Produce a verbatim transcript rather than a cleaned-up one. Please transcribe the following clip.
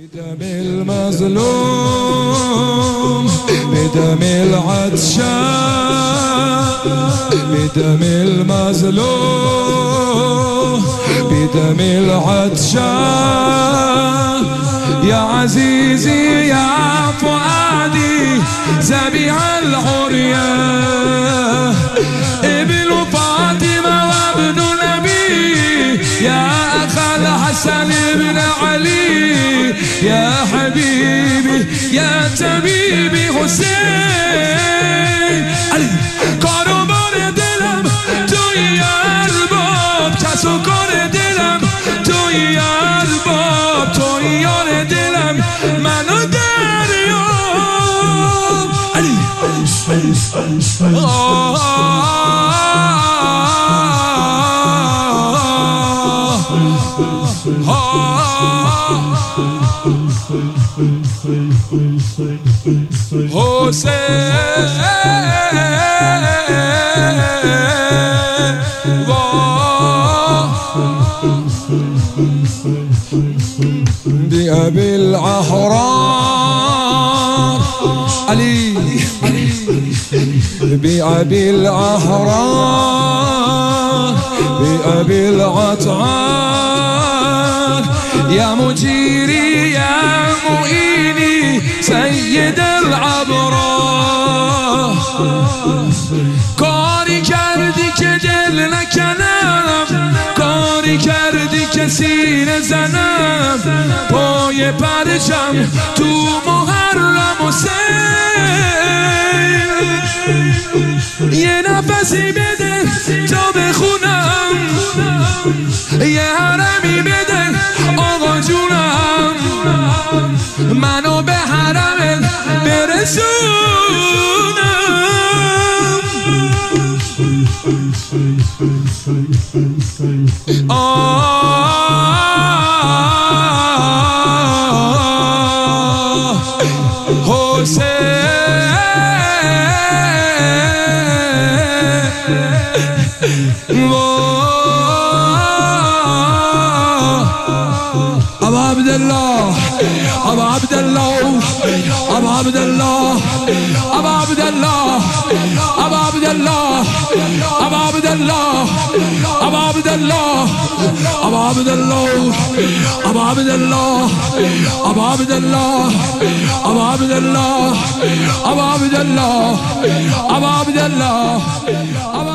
بدم المظلوم بدم العطشان بدم المظلوم بدم العطشان يا عزيزي يا فؤادي ذبيح العريان ابن فاطمة وابن نبي يا أخا الحسن بن علي يا حبيبي يا طبيبي حسین علی کارو بار دلم توی ارباب کسو کار دلم توی ارباب توی یار دلم منو دریاب علی بأبي الأحرار علي بأبي الأحرار بأبي العطار يا مجيري يا معيني سيد الأبرار کاری کردی که دل نکنم کاری کردی که سینه زنم پای پرچم تو محرم حسین یه نفسی بده تا بخونم یه حرمی بده آقا جونم منو به حرمت برسونم آه حسین ابا عبدالله ابا عبدالله ابا عبدالله ابا عبدالله ابا عبدالله ابا عبدالله ابا عبدالله ابا عبدالله ابا عبدالله ابا عبدالله ابا عبدالله ابا عبدالله ابا عبدالله